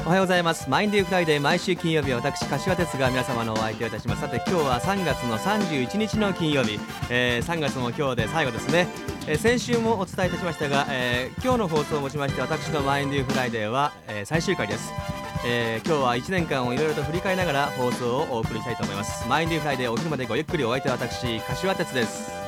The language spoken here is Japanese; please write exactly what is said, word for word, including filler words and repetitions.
おはようございます。マインデーフライデー、毎週金曜日は私柏哲が皆様のお相手をいたします。さて今日はさんがつのさんじゅういちにちの金曜日、えー、さんがつも今日で最後ですね。えー、先週もお伝えいたしましたが、えー、今日の放送をもちまして私のマインデーフライデーは、えー、最終回です。えー、今日はいちねんかんをいろいろと振り返りながら放送をお送りしたいと思います。マインデーフライデー、お昼までごゆっくり。お相手は私柏哲です。